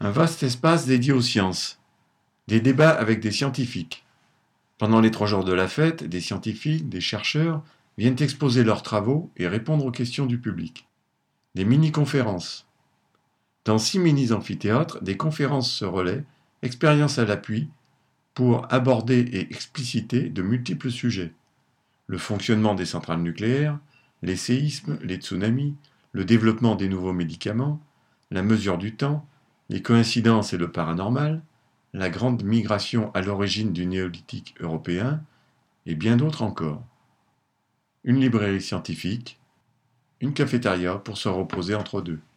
Un vaste espace dédié aux sciences. Des débats avec des scientifiques. Pendant les 3 jours de la fête, des scientifiques, des chercheurs viennent exposer leurs travaux et répondre aux questions du public. Des mini-conférences. Dans 6 mini-amphithéâtres, des conférences se relaient, expériences à l'appui, pour aborder et expliciter de multiples sujets. Le fonctionnement des centrales nucléaires, les séismes, les tsunamis, le développement des nouveaux médicaments, la mesure du temps, les coïncidences et le paranormal, la grande migration à l'origine du néolithique européen, et bien d'autres encore. Une librairie scientifique, une cafétéria pour se reposer entre deux.